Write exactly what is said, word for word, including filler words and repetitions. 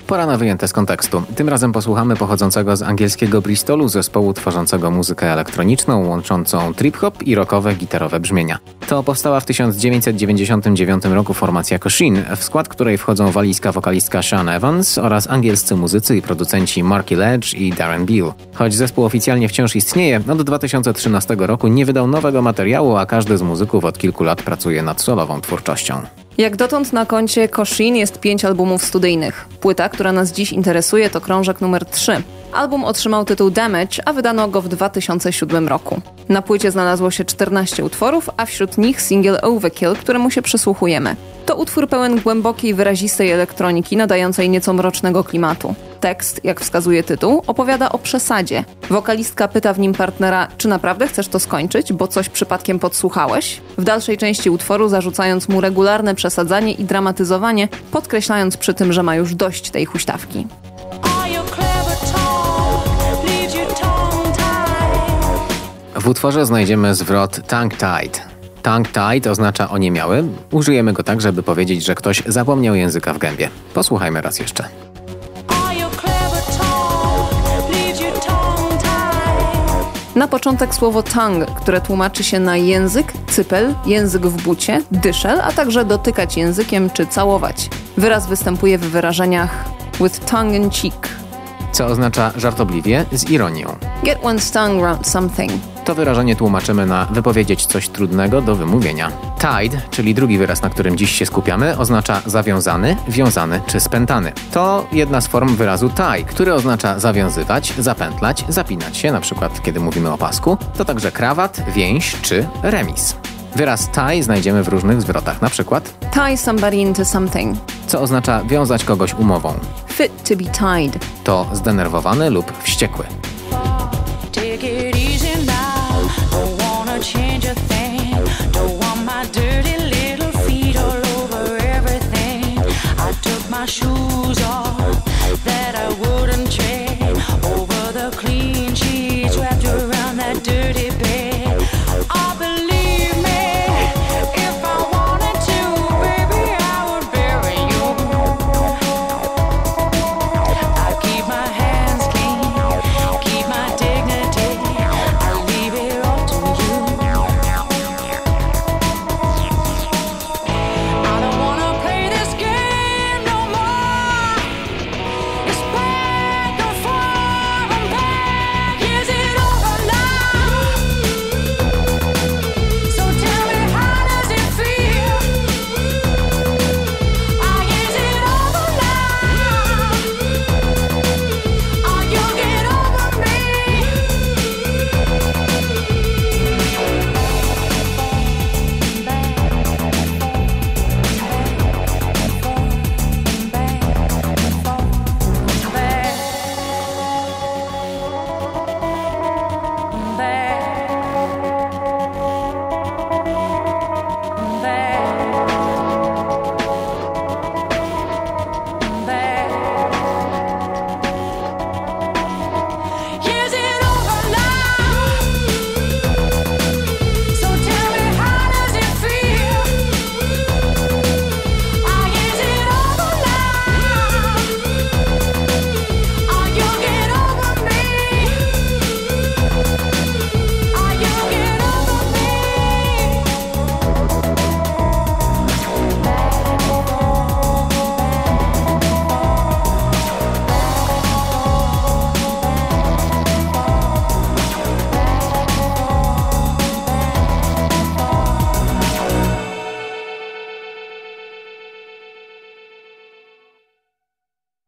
Pora na wyjęte z kontekstu. Tym razem posłuchamy pochodzącego z angielskiego Bristolu zespołu tworzącego muzykę elektroniczną, łączącą trip-hop i rockowe, gitarowe brzmienia. To powstała w tysiąc dziewięćset dziewięćdziesiątym dziewiątym roku formacja Kosheen, w skład której wchodzą walijska wokalistka Sean Evans oraz angielscy muzycy i producenci Marky Ledge i Darren Beal. Choć zespół oficjalnie wciąż istnieje, od dwa tysiące trzynastego roku nie wydał nowego materiału, a każdy z muzyków od kilku lat pracuje nad solową twórczością. Jak dotąd na koncie Kosheen jest pięć albumów studyjnych. Płyta, która nas dziś interesuje, to krążek numer trzy. Album otrzymał tytuł Damage, a wydano go w dwa tysiące siódmym roku. Na płycie znalazło się czternaście utworów, a wśród nich singiel Overkill, któremu się przysłuchujemy. To utwór pełen głębokiej, wyrazistej elektroniki, nadającej nieco mrocznego klimatu. Tekst, jak wskazuje tytuł, opowiada o przesadzie. Wokalistka pyta w nim partnera, czy naprawdę chcesz to skończyć, bo coś przypadkiem podsłuchałeś? W dalszej części utworu zarzucając mu regularne przesadzanie i dramatyzowanie, podkreślając przy tym, że ma już dość tej huśtawki. W utworze znajdziemy zwrot tongue-tied. Tongue-tied oznacza oniemiały. Użyjemy go tak, żeby powiedzieć, że ktoś zapomniał języka w gębie. Posłuchajmy raz jeszcze. Na początek słowo tongue, które tłumaczy się na język, cypel, język w bucie, dyszel, a także dotykać językiem czy całować. Wyraz występuje w wyrażeniach with tongue in cheek, Co oznacza żartobliwie, z ironią. Get one's tongue around something. To wyrażenie tłumaczymy na wypowiedzieć coś trudnego do wymówienia. Tied, czyli drugi wyraz, na którym dziś się skupiamy, oznacza zawiązany, wiązany czy spętany. To jedna z form wyrazu tie, który oznacza zawiązywać, zapętlać, zapinać się, na przykład kiedy mówimy o pasku. To także krawat, więź czy remis. Wyraz tie znajdziemy w różnych zwrotach, na przykład Tie somebody into something. Co oznacza wiązać kogoś umową. Fit to be tied. To zdenerwowany lub wściekły. Change a thing. Don't want my dirty little feet all over everything. I took my shoes off that I wouldn't trade.